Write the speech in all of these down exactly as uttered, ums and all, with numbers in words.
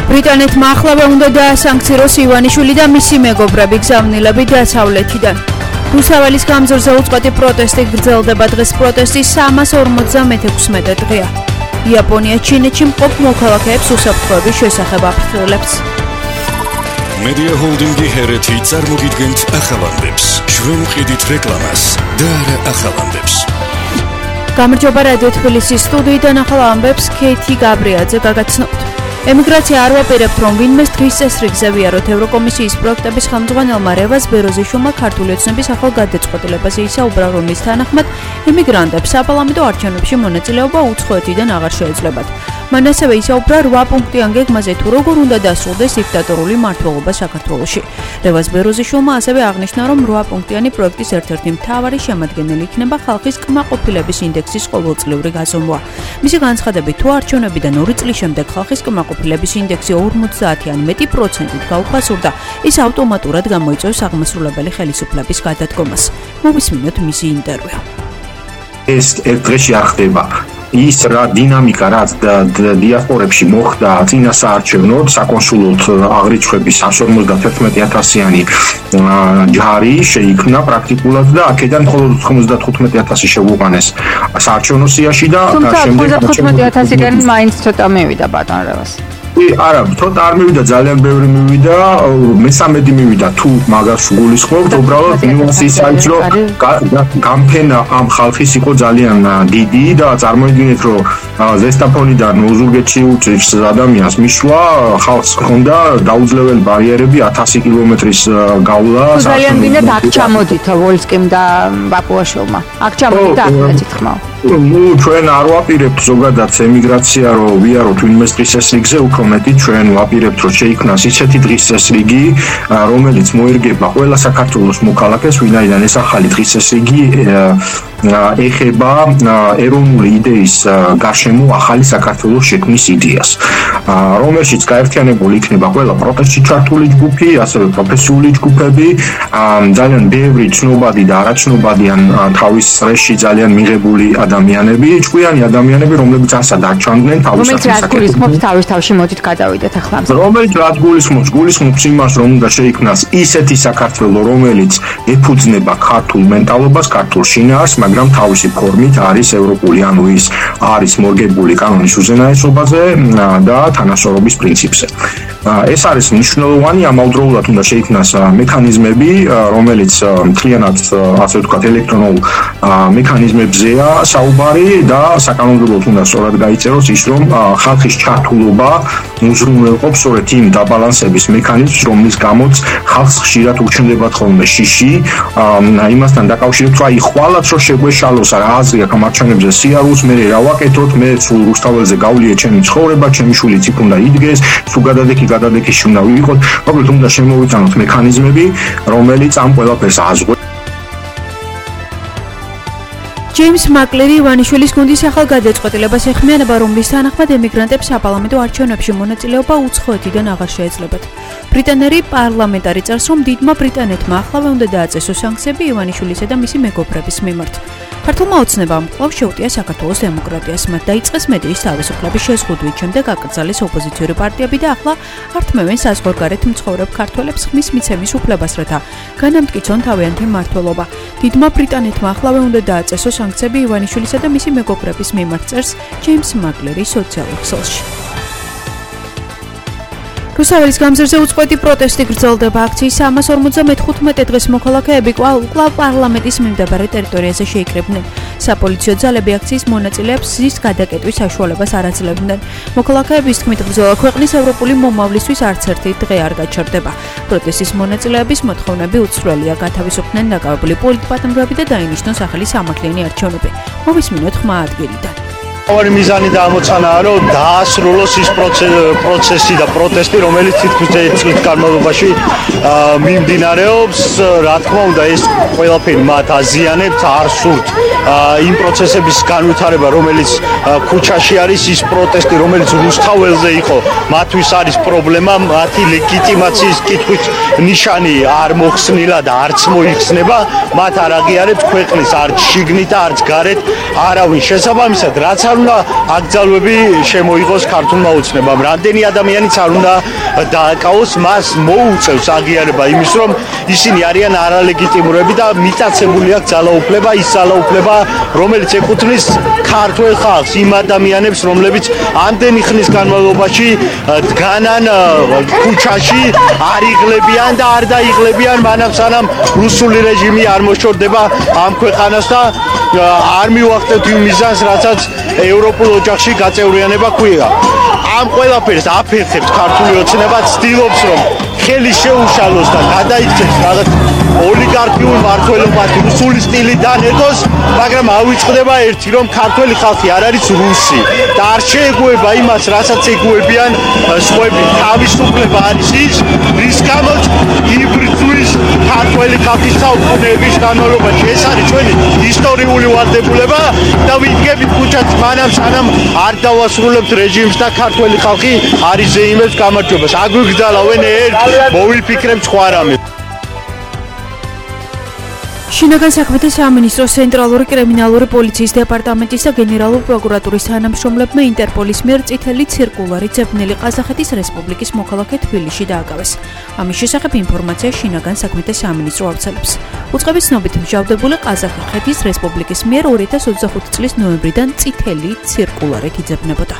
ბრიტანეთმა ახლავე უნდა დაასანქციროს ივანიშვილი და მისი მეგობრები გზავნილები დასავლეთიდან. რუსაველის გამზირზე უწყვეტი პროტესტი გრძელდება. დღეს პროტესტის სამას ორმოცდამეექვსმეტე დღეა. იაპონია ჩინეთში მყოფ მოქალაქეებს უსაფრთხოების შესახებ აფრთხილებს. Media Holdingi ჰერეთი წარმოგიდგენთ ახალამდებს. ჩვენ ვყიდით რეკლამას და არა ახალამდებს. გამარჯობა რადიო თბილისის სტუდიიდან ახალ ამბებს ქეითი გაბრიაძე გაგაცნობთ. ემიგრაცია არ ვაპირებთ, რომ ვინმეს დღის წესრიგზე ვიაროთ. ევროკომისიის პროექტების ხელმძღვანელმა რევაზ ბეროზიშვილმა ქართული ოცნების ახალ გადაწყვეტილებაზე ისაუბრა, რომლის თანახმად ემიგრანტებს საპარლამენტო არჩევნებში მონაწილეობა უცხოეთიდან აღარ შეეძლებათ. მან ასევე ისაუბრა რვა პუნქტიან გეგმაზე, თუ როგორ უნდა დასრულდეს დიქტატორული მმართველობა საქართველოში. რევაზ ბეროზიშვილმა ასევე აღნიშნა, რომ რვა პუნქტიანი პროექტის ერთ-ერთი მთავარი შემადგენელი იქნება ხალხის კმაყოფილების ინდექსის ყოველწლიური გაზომვა. მისი განცხადებით, თუ არჩევნებიდან ორი წლის შემდეგ ხალხის კმაყოფილების ინდექსი ორმოცდაათი ან მეტი პროცენტით გაუფასურდა, ის ავტომატურად გამოიწვევს აღმასრულებელი ხელისუფლების გადადგომას. მოვისმინოთ მისი ინტერვიუ. ეს ერთ დღეში არ ხდება. ის რა დინამიკა რაც დიასპორებში მოხდა წინა საარჩევნოდ საკონსულოთ აღრიცხვების ორმოცდათერთმეტი ათასიანი ჯარი შეიქმნა პრაქტიკულად და აქედან მხოლოდ თხუთმეტი ათასი შეუყვანეს საარჩევნო სიაში და შემდეგ თხუთმეტი ათასიდან მაინც ცოტა მივიდა ბატონ რევას. არა, ცოტა არ მივიდა, ძალიან ბევრი მივიდა, მესამედი მივიდა თუ მაგას გულისხმობთ, უბრალოდ ნიუანსი ის არის, რომ გამფენა ამ ხალხის იყო ძალიან დიდი და წარმოიდგინეთ, რომ ზესტაფონიდან ოზურგეთში უწევს ადამიანს მისვლა, ხალხს ჰქონდა დაუძლეველი ბარიერები ათასი კილომეტრის გავლა. ძალიან გინდათ აქ ჩამოდით ვოლსკიმ და ბაპუაშვილმა. აქ ჩამოდით და აქ მეციხმაო. ნუ ჩვენ არ ვაპირებთ ზოგადად ემიგრაცია რომ ვიაროთ ვინმეს დღის წესრიგზე, უფრო მეტი ჩვენ ვაპირებთ რომ შეიქმნას ისეთი დღის წესრიგი, რომელიც მოერგება ყველა საქართველოს მოქალაქეს, ვინაიდან ეს ახალი დღის წესრიგი ეხება ეროვნული იდეის გარშემო ახალი საქართველოს შექმნის იდეას, რომელშიც გაერთიანებული იქნება ყველა პროტესტში ჩართული ჯგუფი, ასევე პროფესიული ჯგუფები, ძალიან ბევრი ცნობადი და არაცნობადი ან თავის წრეში ძალიან მიღებული ადამიანები, ჭკვიანი ადამიანები, რომლებიც ასად არჩევდნენ თავის საკითხებს. თავის თავში მოდით გადავიდეთ ახლა. რომელიც რაც გულისხმობს, გულისხმობს იმას, რომ უნდა შეიქმნას ისეთი საქართველო, რომელიც ეფუძნება ქართულ მენტალობას, ქართულ შინაარსს, მაგრამ თავისი ფორმით არის ევროპული, ანუ ის არის მორგებული კანონის უზენაესობაზე და თანასწორობის პრინციპზე. ეს არის მნიშვნელოვანი, ამავდროულად უნდა შეიქმნას მექანიზმები, რომელიც მთლიანად, ასე ვთქვათ, ელექტრონულ მექანიზმებზეა საუბარი და საკანონმდებლოდ უნდა სწორად გაიწეროს ის, რომ ხალხის ჩართულობა უზრუნველყოფს სწორედ იმ დაბალანსების მექანიზმს, რომლის გამოც ხალხს ხშირად უჩნდებათ ხოლმე შიში, იმასთან დაკავშირებით, რომ აი ხვალაც რომ შეგვეშალოს რა აზრი აქვს ამ არჩევნებზე სიარულს, მე რა ვაკეთოთ, მე სულ რუსთაველზე გავლია ჩემი ცხოვრება, ჩემი შვილიც იქ უნდა იდგეს, სულ გადადექი გადადექიში უნდა ვიყოთ, მოკლედ უნდა შემოვიტანოთ მექანიზმები, რომელიც ამ ყველაფერს აზღვევს. ჯეიმს მაკლერი ივანიშვილის გუნდის ახალ გადაწყვეტილებას ეხმიანება, რომლის თანახმად ემიგრანტებს საპარლამენტო არჩევნებში მონაწილეობა უცხოეთიდან აღარ შეეძლებათ. ბრიტანელი პარლამენტარი წერს, რომ დიდმა ბრიტანეთმა ახლავე უნდა დააწესოს სანქციები ივანიშვილისა და მისი მეგობრების მიმართ. ქართულმა ოცნებამ კვლავ შეუტია საქართველოს დემოკრატიას, მათ დაიწყეს მედიის თავისუფლების შეზღუდვით, შემდეგ აკრძალეს ოპოზიციური პარტიები და ახლა ართმევენ საზღვარგარეთ მცხოვრებ ქართველებს ხმის მიცემის უფლებას, რათა განამტკიცონ თავიანთი მმართველობა. დიდმა ბრიტანეთმა ახლავე უნდა დააწესოს სანქციები ივანიშვილისა და მისი მეგობრების მიმართ, წერს ჯეიმს მაკლერი სოციალურ ქსელში. რუსაველის გამზირზე უწყვეტი პროტესტი გრძელდება. აქციის სამას ორმოცდამეთხუთმეტე დღეს მოქალაქეები კვლავ პარლამენტის მიმდებარე ტერიტორიაზე შეიკრიბნენ. საპოლიციო ძალები აქციის მონაწილეებს ზის გადაკეტვის საშუალებას არ აძლევდნენ. მოქალაქეების თქმით, ბრძოლა ქვეყნის ევროპული მომავლისთვის არც ერთი დღე არ გაჩერდება. პროტესტის მონაწილეების მოთხოვნები უცვლელია, გათავისუფლდნენ დაკავებული პოლიტპატიმრები და დაინიშნონ სახელი სამართლიანი არჩევნები. მოვისმინოთ ხმა ადგილიდან. მთავარი მიზანი და ამოცანაა, რომ დაასრულოს ის პროცესი და პროტესტი, რომელიც თითქმის წლის განმავლობაში მიმდინარეობს. რა თქმა უნდა, ეს ყველაფერი მათ აზიანებს, არ სურთ იმ პროცესების განვითარება, რომელიც ქუჩაში არის, ის პროტესტი, რომელიც რუსთაველზე იყო, მათთვის არის პრობლემა, მათი ლეგიტიმაციის კითხვის ნიშანი არ მოხსნილა და არც მოიხსნება, მათ არ აღიარებს ქვეყნის არც შიგნით, არც გარეთ არავინ. შესაბამისად, რაც არ უნდა აკრძალვები შემოიღოს ქართულმა ოცნებამ. რამდენი ადამიანიც არ უნდა დააკავოს, მას მოუწევს აღიარება იმის, რომ ისინი არიან არალეგიტიმურები და მიტაცებული აქვს ძალაუფლება, ის ძალაუფლება, რომელიც ეკუთვნის ქართულ ხალხს, იმ ადამიანებს, რომლებიც ამდენი ხნის განმავლობაში დგანან ქუჩაში, არ იღლებიან და არ დაიღლებიან, მანამ სანამ რუსული რეჟიმი არ მოშორდება ამ ქვეყანას და არ მივახტევთ იმ მიზანს, რასაც ევროპულ ოჯახში გაწევრიანება ქვია. ამ ყველაფერს აფერხებს ქართული ოცნება, ცდილობს რომ ხელი შეუშალოს და გადაიქცეს რაღაც ოლიგარქიულ მმართველობად რუსული სტილი დანერგოს, მაგრამ ავიწყდება ერთი, რომ ქართველი ხალხი არ არის რუსი და არ შეეგუება იმას, რასაც ეგუებიან სხვები. თავისუფლება არის ის, რის გამოც იბრძვის ქართველი ხალხის საუკუნეების განმავლობაში. ეს არის ჩვენი ისტორიული ვალდებულება და ვიდგებით ქუჩაში, მანამ სანამ არ დავასრულებთ რეჟიმს და ქართველი ხალხი არის ზეიმებს გამარჯვებას. აგვიგზავნენ ერთ, მოვიფიქრებთ სხვა რამე. შინაგან საქმეთა სამინისტროს ცენტრალური კრიმინალური პოლიციის დეპარტამენტის და გენერალური პროკურატურის თანამშრომლებმა ინტერპოლის მიერ წითელი ცირკულარი ძებნელი ყაზახეთის რესპუბლიკის მოქალაქე თბილისში დააკავეს. ამის შესახებ ინფორმაცია შინაგან საქმეთა სამინისტრო ავრცელებს. უწყების ცნობით მსჯავრდებული ყაზახეთის რესპუბლიკის მიერ ორი ათას ოცდახუთი წლის ნოემბრიდან წითელი ცირკულარით იძებნებოდა.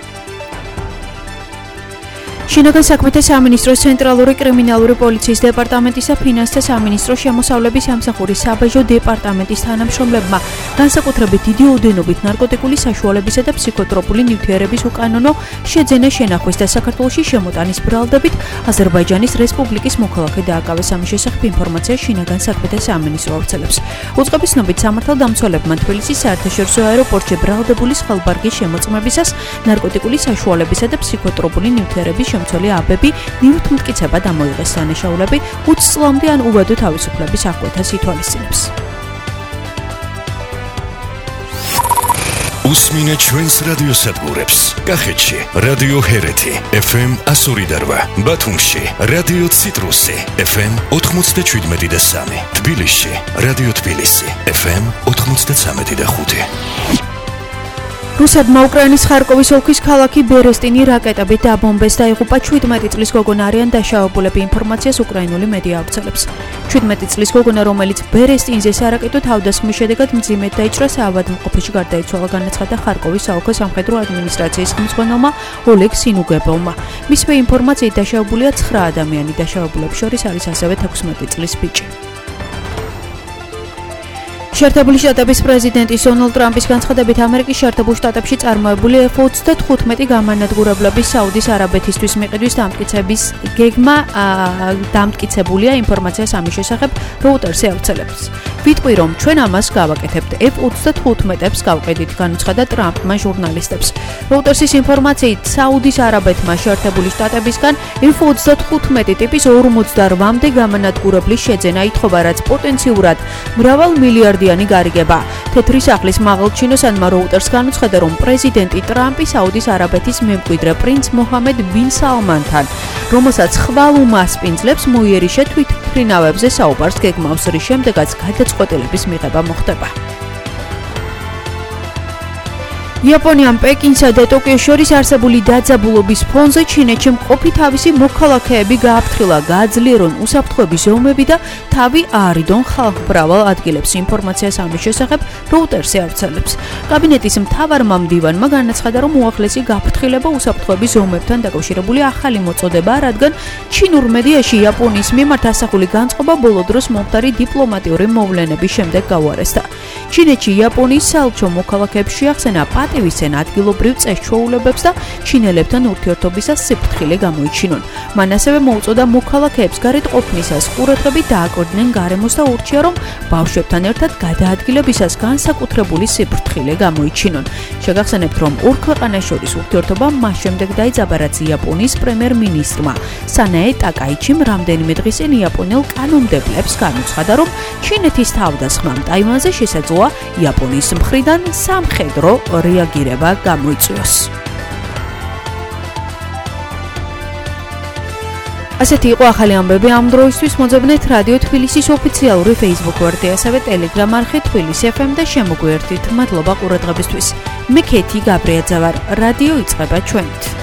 შინაგან საქმეთა სამინისტროს ცენტრალური კრიმინალური პოლიციის დეპარტამენტის და ფინანსთა სამინისტროს შემოსავლების სამსახურის საბაჟო დეპარტამენტის თანამშრომლებმა განსაკუთრებით დიდი ოდენობით ნარკოტიკული საშუალებისა და ფსიქოტროპული ნივთიერების უკანონო შეძენა შენახვის და საქართველოში შემოტანის ბრალდებით აზერბაიჯანის რესპუბლიკის მოქალაქე დააკავეს. ამის შესახებ ინფორმაცია შინაგან საქმეთა სამინისტრო ავრცელებს. უწყების ცნობით სამართალდამცველებმა თბილისის საერთაშორისო აეროპორტში ბრალდებული სხალბარგის შემოწმებისას ნარკოტიკული საშუალებისა და ფსიქოტროპული ნივთიერების შემცველი აბები ნივთმტკიცება დამოიღეს. სანაშაულები ოცი წლამდე ან უვადო თავისუფლების აღკვეთას ითვალისწინებს. უსმინეთ ჩვენს რადიოსადგურებს. კახეთში რადიო ჰერეთი ეფ ემ εκατო ორი და რვა, ბათუმში რადიო ციტრუსი ეფ ემ ოთხმოცდაშვიდმეტი და სამი, თბილისში რადიო თბილისი ეფ ემ ოთხმოცდაცამეტი და ხუთი. რუსებმა უკრაინის ხარკოვის ოლქის ქალაქი ბერესტინი რაკეტებით დაბომბეს და იღუპა შვიდმეტი წლის გოგონა არიან დაშავებულები. ინფორმაციას უკრაინული მედია ავრცელებს. შვიდმეტი წლის გოგონა, რომელიც ბერესტინზე სარაკეტო თავდასხმის შედეგად მძიმედ დაიჭრა, საავადმყოფოში გარდაიცვალა, განაცხადა ხარკოვის საოლქო სამხედრო ადმინისტრაციის ხელმძღვანელმა ოლეგ სინუგებოვმა. მისივე ინფორმაციით დაშავებულია ცხრა ადამიანი. დაშავებულებს შორის არის ასევე ექვსმეტი წლის ბიჭი. შეერთებული შტატების პრეზიდენტის დონალდ ტრამპის განცხადებით, ამერიკის შეერთებულ შტატებში წარმოებული ეფ ოცდათხუთმეტი გამანადგურებლების საუდის არაბეთისთვის მიყიდვის დამტკიცების გეგმა დამტკიცებულია. ინფორმაციას ამის შესახებ როუტერსი ავრცელებს. ვიტყვი, რომ ჩვენ ამას გავაკეთებთ, ეფ ოცდათხუთმეტებს გავყიდით, განუცხადა ტრამპმა ჟურნალისტებს. როუტერსის ინფორმაციით, საუდის არაბეთმა შეერთებული შტატებისგან ეფ ოცდათხუთმეტი ტიპის ორმოცდარვამდე გამანადგურებლის შეძენა ითხოვა, რაც პოტენციურად მრავალ მილიარდ გარიგება. თეთრი სახლის მაღალჩინოსანმა როუტერს განუცხადა, რომ პრეზიდენტი ტრამპი საუდის არაბეთის მემკვიდრე პრინც მოჰამედ ბინ სალმანთან, რომელსაც ხვალ უმასპინძლებს, მოიერიშა თვითმფრინავებზე საუბარს გეგმავს, რის შემდეგაც გადაწყვეტილების მიღება მოხდება. იაპონიამ პეკინსა და ტოკიოს შორის არსებული დაძაბულობის ფონზე ჩინეთში მყოფი თავისი მოქალაქეები გააფრთხილა, გააძლიერონ უსაფრთხოების ზომები და თავი აარიდონ ხალხმრავალ ადგილებს. ინფორმაციას ამის შესახებ როუტერსი ავრცელებს. კაბინეტის მთავარმა მდივანმა განაცხადა, რომ უახლესი გაფრთხილება უსაფრთხოების ზომებთან დაკავშირებული ახალი მოწოდებაა, რადგან ჩინურ მედიაში იაპონიის მიმართ ასახული განწყობა ბოლო დროს მომხდარი დიპლომატიური მოვლენების შემდეგ გაუარესდა. ჩინეთში იაპონიის საელჩო მოქალაქეებს შეახსენა პატივისცენ ადგილობრივ წესჩვეულებებს და ჩინელებთან ურთიერთობისას სიფრთხილე გამოიჩინონ. მან ასევე მოუწოდა მოქალაქეებს გარეთ ყოფნისას ყურადღებით დააკვირდნენ გარემოს და ურჩია, რომ ბავშვებთან ერთად გადაადგილებისას განსაკუთრებული სიფრთხილე გამოიჩინონ. შეგახსენებთ, რომ ორ ქვეყანას შორის ურთიერთობა მას შემდეგ დაიძაბა, რაც იაპონიის პრემიერ-მინისტრმა სანაე ტაკაიჩიმ რამდენიმე დღის წინ იაპონელ კანონმდებლებს განუცხადა, რომ ჩინეთის თავდასხმამ ტაივანზე შესაძლოა იაპონიის მხრიდან სამხედრო რეაგირება გამოიწვიოს. ასეთი იყო ახალი ამბები ამ დროისთვის. მოძებნეთ რადიო თბილისის ოფიციალური Facebook ვარდი, ასევე Telegram არხი თბილისი ეფ ემ და შემოგვიერთდით. მადლობა ყურადღებისთვის. მე ქეთი გაბრიაძე ვარ. რადიო იწყება ჩვენით.